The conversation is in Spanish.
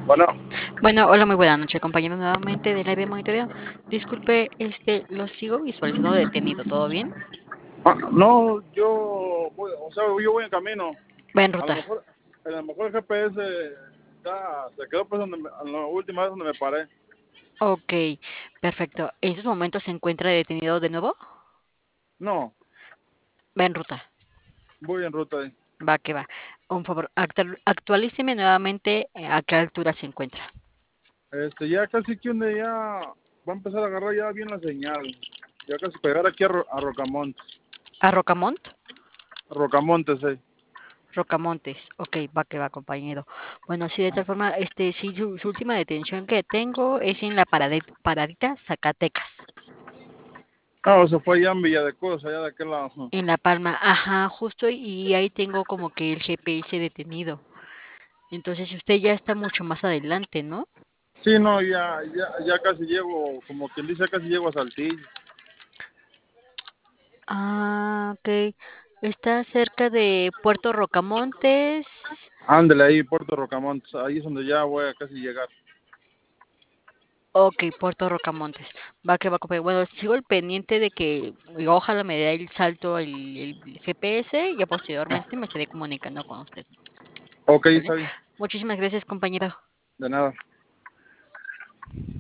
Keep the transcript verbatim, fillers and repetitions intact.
Bueno, Bueno, hola, muy buena noche, compañero nuevamente del área de monitoreo. Disculpe, este, lo sigo visualizando detenido, ¿todo bien? ah, no, yo voy, o sea, yo voy en camino. Va en A lo ruta. mejor, a lo mejor el G P S está, se quedó pues donde, me- a la última vez donde me paré. Ok, perfecto. ¿En estos momentos se encuentra detenido de nuevo? No, Va en ruta. voy en ruta ahí. Va que va. Un favor, actu- actualíceme nuevamente eh, a qué altura se encuentra. Este, ya casi que un día ya va a empezar a agarrar ya bien la señal. Ya casi pegar aquí a, Ro- a Rocamontes. ¿A Rocamont? A Rocamontes, eh. Rocamontes. Ok, va que va, compañero. Bueno, sí, de tal forma, este, sí, su, su última detención que tengo es en la parade- paradita Zacatecas. Ah, o sea, fue allá en Villa de Cos, allá de aquel lado. En La Palma, ajá, justo y ahí tengo como que el G P S detenido. Entonces usted ya está mucho más adelante, ¿no? Sí, no, ya, ya, ya casi llego, como quien dice, casi llego a Saltillo. Ah, ok. Está cerca de Puerto Rocamontes. Ándale ahí, Puerto Rocamontes, ahí es donde ya voy a casi llegar. Ok, Puerto Rocamontes. Va que va, compañero. Bueno, sigo el pendiente de que ojalá me dé el salto el, el G P S y ya posteriormente me estaré comunicando con usted. Ok, ¿Vale? está bien, Muchísimas gracias, compañero. de nada.